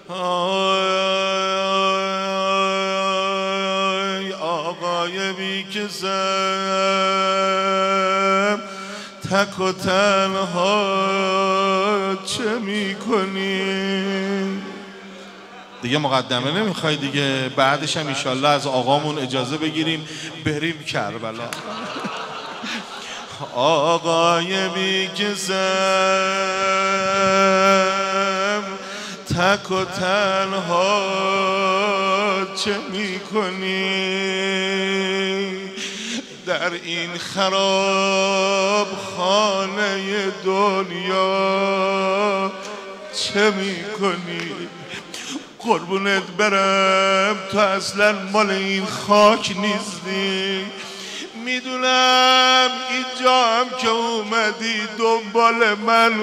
آقای بی کسم تک و تنها چه میکنی؟ دیگه مقدمه نمیخوای دیگه، بعدش هم انشالله از آقامون اجازه بگیریم بریم کربلا. آقای بی کسم تک و تنها چه میکنی؟ در این خراب خانه دنیا چه میکنی؟ قربونت برم تو اصلا مال این خاک نیستی. میدونم اینجا هم که اومدی دنبال من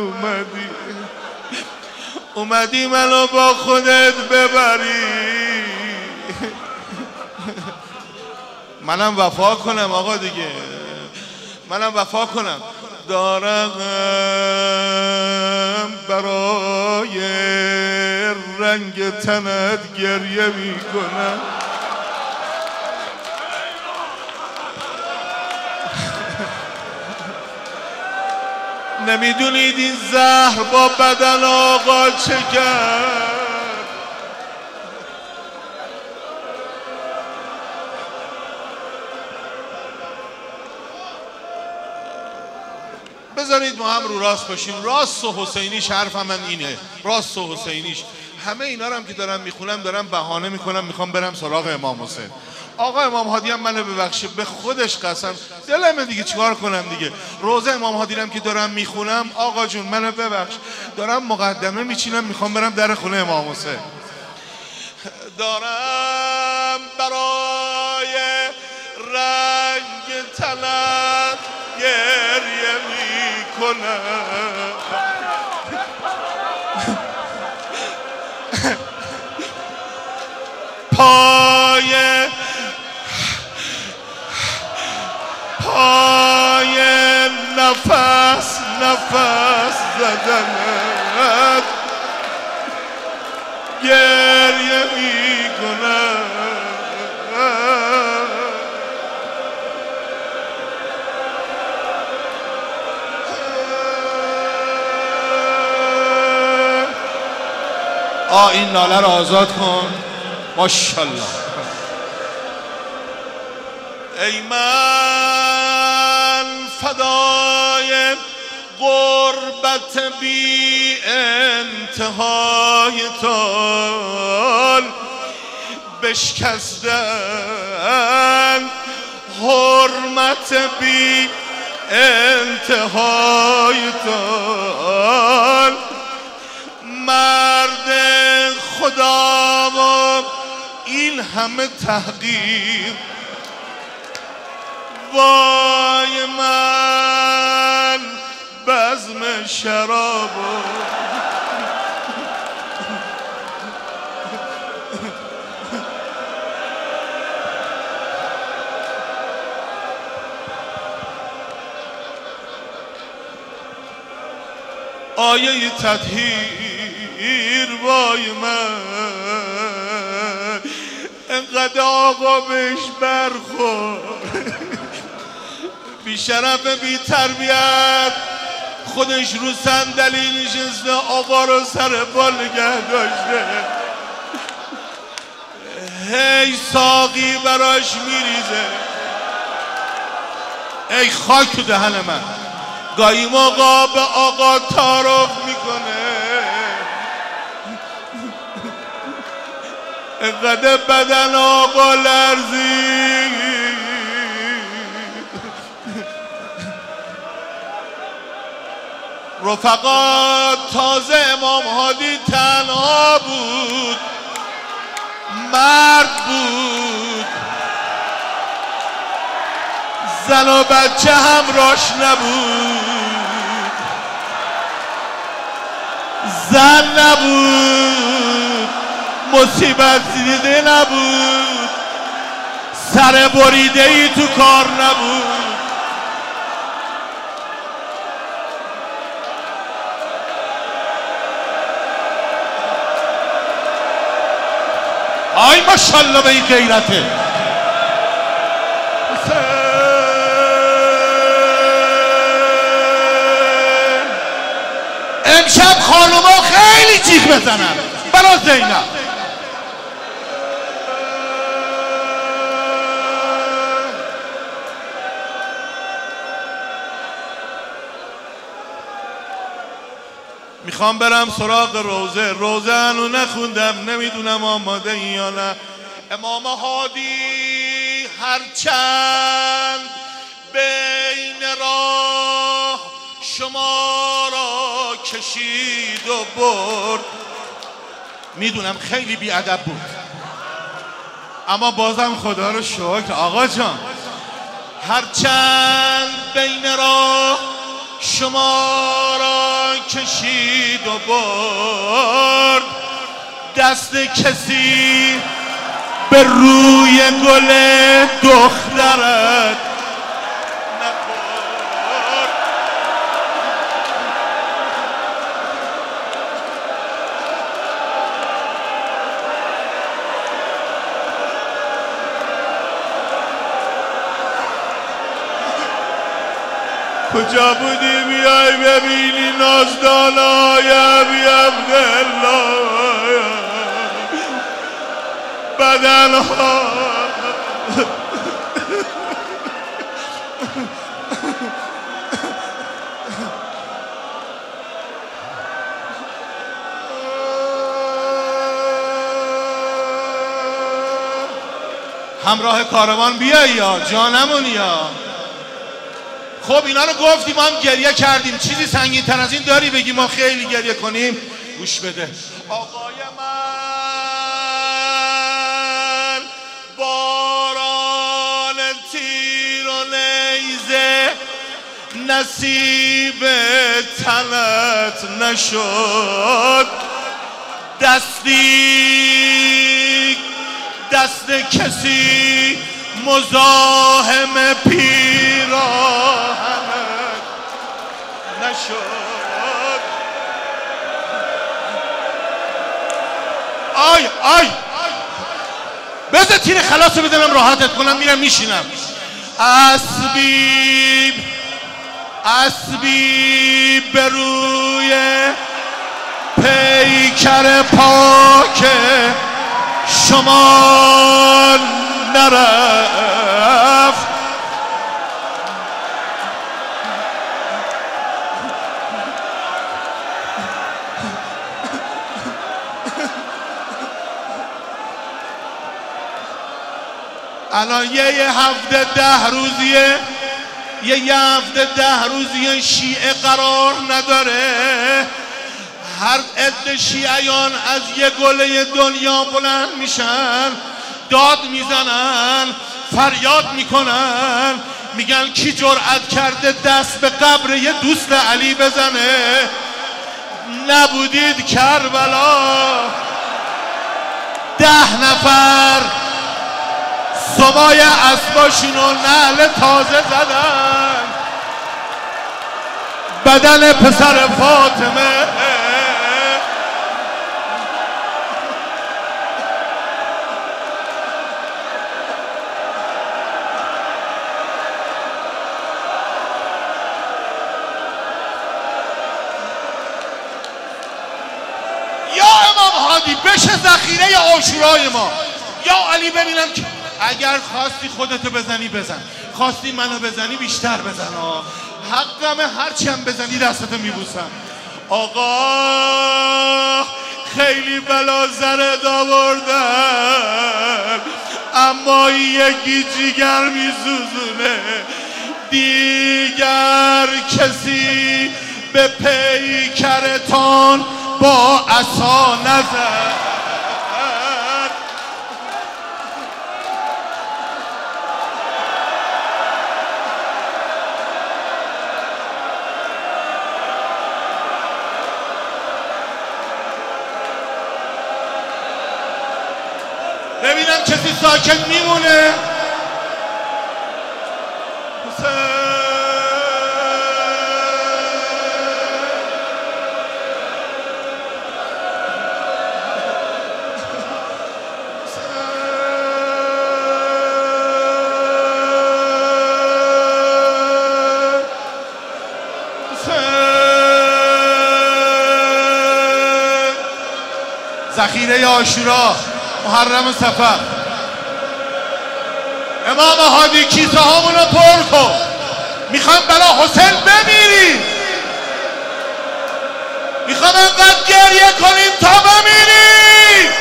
اومدی منو با خودت ببری. منم وفا کنم آقا دیگه، منم وفا کنم. دارم برای رنگ تنت گریه میکنم. نمیدونید این زهر با بدن آقا چه کرد. بذارید ما هم رو راست باشیم. راست و حسینیش حرف من اینه، راست و حسینیش. همه اینا رو هم که دارم میخونم دارم بهانه میکنم میخوام برم سراغ امام حسین. آقا امام هادی هم منو ببخشه، به خودش قسم دلمه دیگه، چیکار کنم دیگه. روزه امام هادی هم که دارم میخونم آقا جون منو ببخش، دارم مقدمه میچینم میخوام برم در خونه امام حسین. دارم برای رنگ تنت گریه میکنم. پای نفس زدنت گریه میکنم. این ناله رو آزاد کن. ماشاءالله. ای من فدای غربت بی انتهای تال، بشکستن حرمت بی انتهای تال. مرد خدا و این همه تحقیر، وای من بزم شراب آیه تطهیر، وای من انقدر آقا بهش برخورد، بی شرف بی تربیت خودش رو صندلی نشسته آقا رو سر پا نگه داشته، هی ساقی براش میریزه. ای خاک تو دهن من. گاهی موقع به آقا تعارف میکنه، انقدر بدن آقا لرزید. رفقا تازه امام هادی تنها بود، مرد بود، زن و بچه همراش نبود، زن نبود، مصیبت دیده نبود، سر بریده ای تو کار نبود. آی ماشاءالله به این غیرته. امشب خانوما خیلی جیغ بزنن برای زینب. میخوام برم سراغ روزه. روزه هنو نخوندم، نمیدونم آماده یا نه. امام هادی هرچند بین راه شما را کشید و برد. میدونم خیلی بیادب بود، اما بازم خدا رو شکر. آقا جان هرچند بین راه شما را کشید و برد، دست کسی به روی گل دخترت نخورد. کجا بودی بیای ببینی نازدانای ابی عبدالله بدنها همراه کاروان بیایی یا جانمون یا. خب اینا رو گفتیم، ما هم گریه کردیم. چیزی سنگین تر از این داری بگی ما خیلی گریه کنیم؟ گوش بده. آقای من باران تیر و نیزه نصیب تنت نشد، دست کسی مزاحم پیراهنت نشد. آی بذار تیر خلاص رو بدنم راحتت کنم، میرم میشینم. اسبی به روی پیکر پاک شما نرفت، الان یه هفته 10 روزیه، یه هفته 10 روزیه شیعه قرار نداره. هر عده شیعیان از یه گله دنیا بلند میشن، داد میزنن، فریاد میکنن، میگن کی جرأت کرده دست به قبر یه دوست علی بزنه؟ نبودید کربلا 10 نفر سمای اسباشون و نعل تازه زدن بدن پسر فاطمه. یا امام هادی بشه ذخیره عاشورای ما. یا علی ببینم که اگر خواستی خودتو بزنی بزن، خواستی منو بزنی بیشتر بزن. حقمه هرچی هم بزنی دستتو میبوسم. آقا خیلی بلا زرد آوردن، اما یکی جیگر میسوزونه. دیگر کسی به پیکرتان با عصا نزد. ببینم کسی ساکت میمونه. ذخیره عاشورا، محرم صفر. امام هادی کیسه هامونو پر کن، میخوام برا حسین بمیریم، میخوام انقدر گریه کنیم تا بمیریم.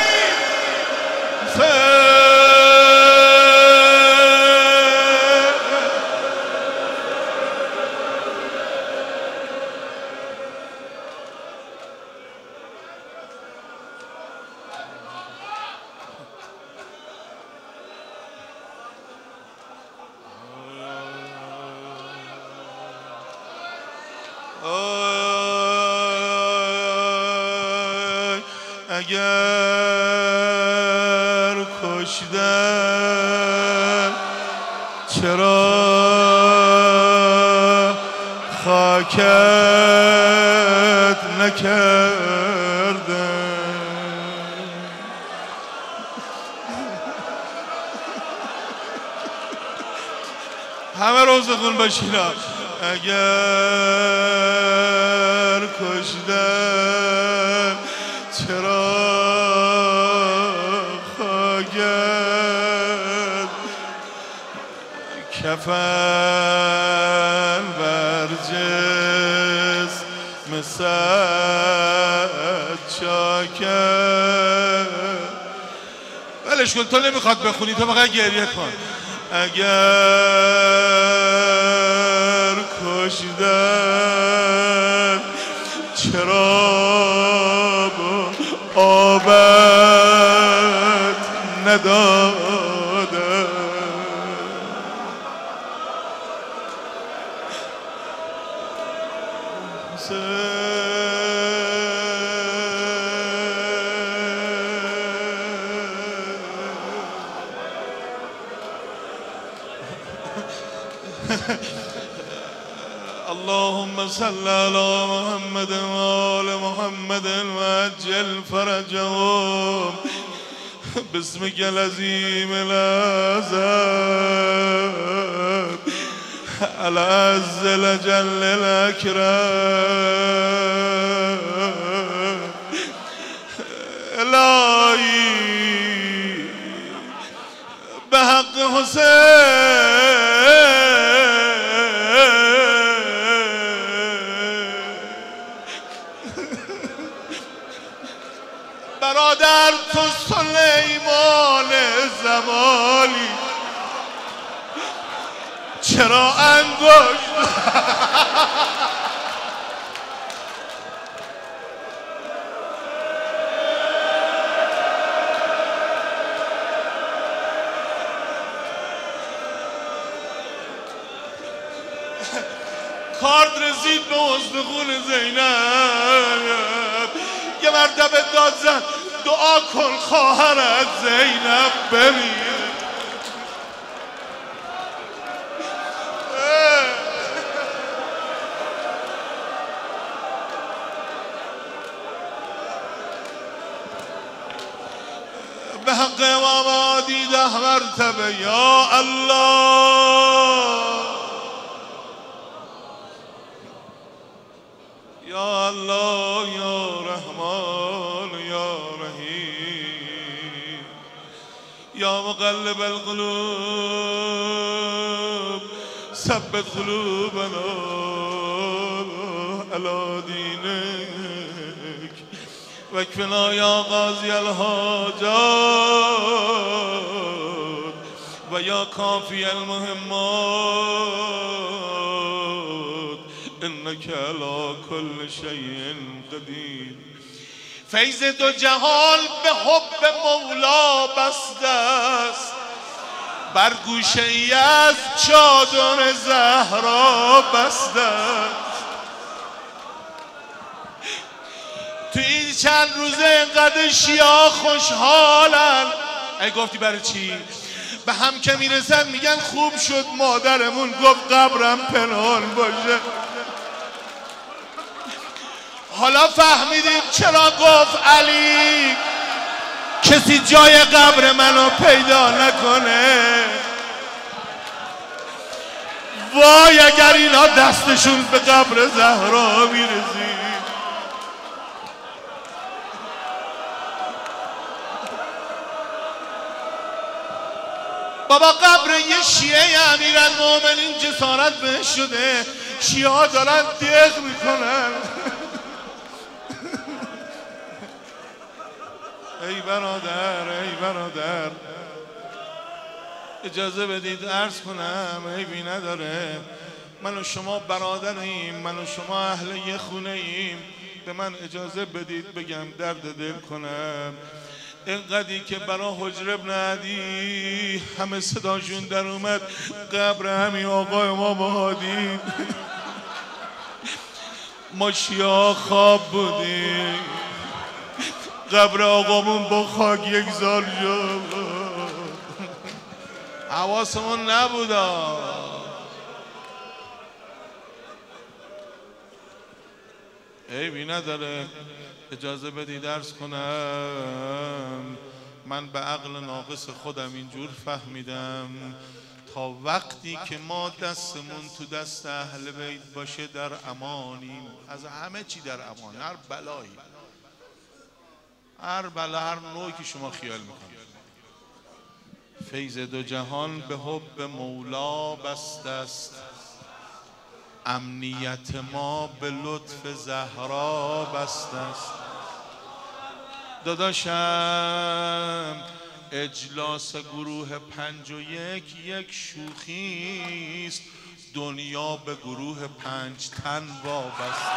اگر کشتن چرا خاکت نکردن؟ همه روزخون باشینا. اگر کشتن چرا خاکت کفن بر جسم سجاکت. ولش کن، تو نمیخواد بخونی، تو فقط گریه کن. اگر کشتن چرا آبت ندادن؟ اللهم صل على محمد وآل محمد وعجل فرجهم باسمك العظيم الأعظم العز الأجل الأكرم. الهی به حق حسین برادر تو سلیمان زمانی چرا انگشت کارد رسید به استخون زینب، یه مرتبه داد زد دعا کن خواهرت زینب بمیره. به حق امام هادی 10 مرتبه یا الله یا الله یا رحمان یا رحیم یا مقلب القلوب ثبت قلوبنا علی دینک واکفنا یا قاضی الحاجات و یا کافی المهمات انک علی کل شیء قدیر. فیض دو جهان به حب مولا بسته است، بر گوشه ای از چادر زهرا بسته است. تو این چند روزه اینقدر شیعه خوشحالن. ای گفتی برای چی؟ به هم که میرسن میگن خوب شد مادرمون گفت قبرم پنهان باشه. حالا فهمیدیم چرا گفت علی کسی جای قبر منو پیدا نکنه. وای اگر اینا دستشون به قبر زهرا میرسید. بابا قبر یه شیعه امیرالمومنین جسارت بهش شده، شیعه ها دارن دیغ میکنن. ای برادر اجازه بدید عرض کنم، عیبی نداره، من و شما برادریم، من و شما اهل یه خونه ایم، به من اجازه بدید بگم درد دل کنم. اینقدری که برا حجر ابن عدی همه صداشون در اومد، قبر همین آقای ما هادی، ما شیعه خواب بودیم، قبر آقامون با خاک یکزار شد، حواسمون نبودا. عیبی نداره، اجازه بدید درس کنم. من به عقل ناقص خودم اینجور فهمیدم تا وقتی که ما دستمون تو دست اهل بیت باشه در امانیم، از همه چی در امان، هر بلایی، هر بلا، هر نوعی که شما خیال میکنید. فیض دو جهان به حب مولا بسته است، امنیت ما به لطف زهرا بسته است. داداشم اجلاس گروه 51 یک شوخی است، دنیا به گروه 5 تن وابسته.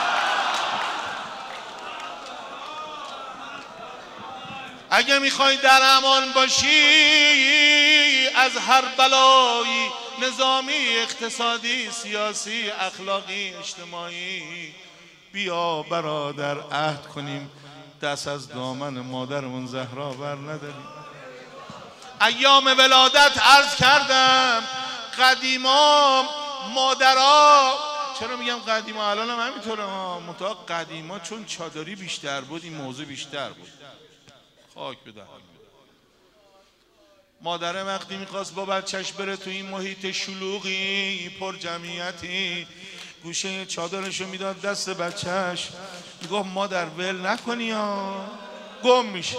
اگه میخوای در امان باشی از هر بلایی، نظامی، اقتصادی، سیاسی، اخلاقی، اجتماعی، بیا برادر عهد کنیم دست از دامن مادرمون زهرا بر نداریم. ایام ولادت عرض کردم قدیما مادرها، چرا میگم قدیما، الان هم همینطوره ها، منتها قدیما چون چادری بیشتر بود این موضوع بیشتر بود. خاک بدهم مادره وقتی میخواست با بچهش بره تو این محیط شلوغی پر جمعیتی، گوشه چادرشو میداد دست بچهش، میگفت مادر ول نکنی ها، گم میشی.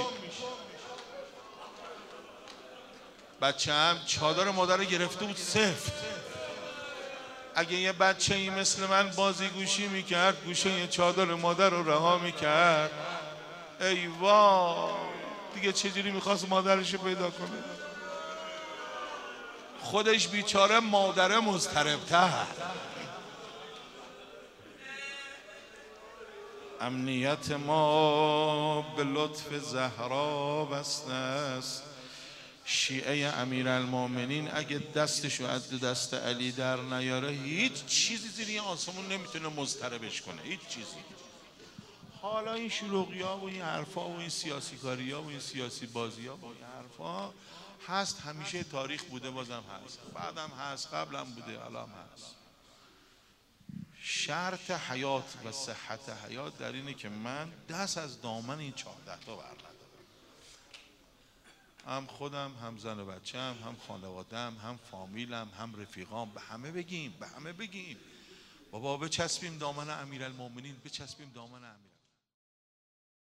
بچه هم چادر مادر رو گرفته بود سفت. اگه یه بچه ای مثل من بازی گوشی میکرد، گوشه چادر مادر رو رها میکرد، ای وای دیگه چجوری میخواست مادرشو پیدا کنه؟ خودش بیچاره مادر مضطرب‌تر. امنیت ما به لطف زهرا بسته است. شیعه امیرالمومنین اگه دستشو از دست علی در نیاره، هیچ چیزی زیر این آسمون نمیتونه مضطربش کنه، هیچ چیزی. حالا این شلوغی ها و این حرفا و این سیاسی کاری ها و این سیاسی بازی ها و این حرفا هست، همیشه تاریخ بوده، بازم هست، بعدم هست، قبلم بوده، الان هست. شرط حیات و صحت حیات در اینه که من دست از دامن این 14 تا بر ندارم. هم خودم، هم زن و بچه‌م، هم خانواده‌ام، هم فامیلم، هم رفیقام، به همه بگیم، به همه بگیم بابا بچسبیم دامن امیرالمومنین، بچسبیم دامن امیر